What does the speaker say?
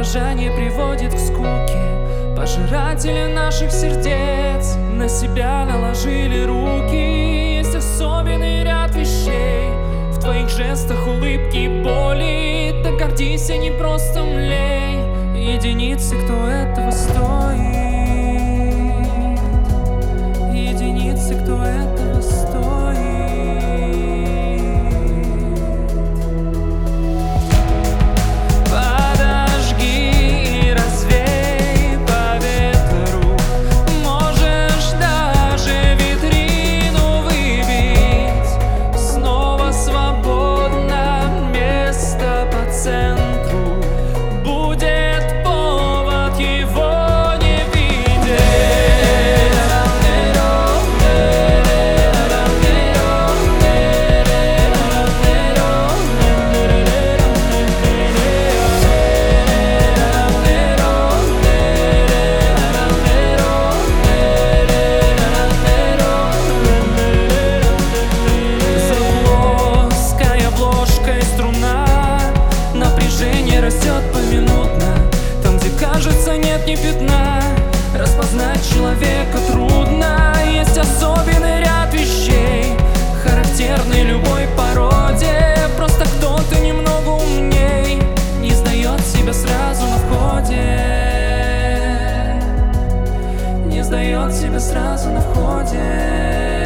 Подражание приводит к скуке. Пожиратели наших сердец на себя наложили руки. Есть особенный ряд вещей в твоих жестах, улыбки и боли. Так гордись, а не просто млей. Единицы, кто этого стоит. Единицы, кто этого стоит. Растет поминутно, там, где кажется нет ни пятна. Распознать человека трудно. Есть особенный ряд вещей, характерный любой породе. Просто кто-то немного умней не сдает себя сразу на входе. Не сдает себя сразу на входе.